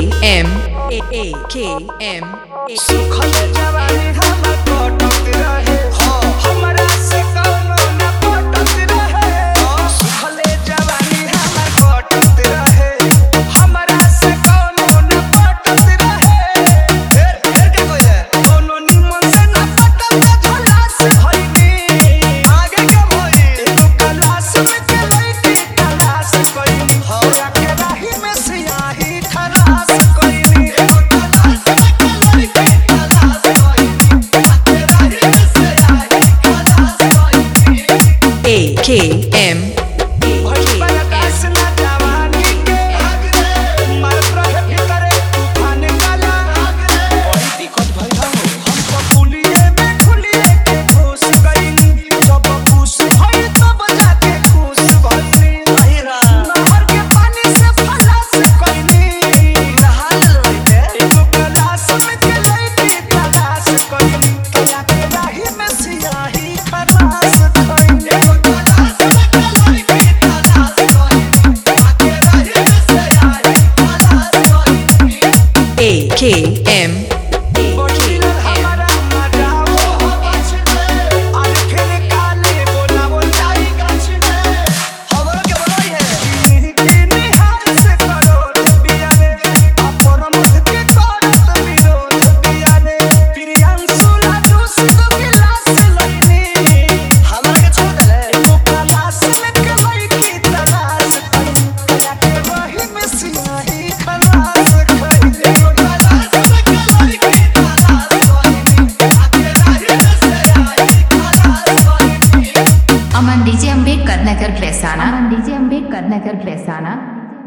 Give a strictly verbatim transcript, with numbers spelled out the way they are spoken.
M A A K M सुखल जवानी हमर कटत रहे हमरा से कौनो न पटत रहे सुखल जवानी हमर कटत रहे हमरा से कौनो न पटत रहे फिर फिर का कोई है कोनो निमन से न पटत खलास भइनी आगे के भई एगो क्लास में के लइकी क्लास कइनी हमरा के राही में सियाही खलास कइनी एगो क्लास में के लइकी खलास कइनी आके राही में सियाही खलास कइनी A K M बरदास ना जवानी के मर रहे भीतरे तूफान काला बड़ी दिक्कत भइल हमको पुलिये में खुलिए के घुस गइनी जब खुश भइल तब जाके खुश भइनी नहर के पानी से फलास कइनी नहा लेते एगो क्लास में के लइकी क्लास कइनी कया के राही में सियाही खलास कइनी एगो क्लास में के लइकी क्लास कइनी आके राही में सियाही खलास कइनी A K M हमारा मजाओ हो बच में आज फिर काले बोला बोलाई गाछ में हमरो के बोलाई है किनी हाथ से करो बिया रे अपर मत के करत विरोध बिया रे प्रियांशु लाडू से दो गिलास लइनी हमरा के छोड़ देले एगो क्लास में के लइकी तलाश कइनी कया के रही में सियाही खलास कइनी एगो क्लास में के लइकी तलाश कइनी आके राही में सियाही खलास कइनी अमन डीजे अम्बेडकर नगर प्रेसाना अमन डीजे अम्बेडकर नगर प्रेसाना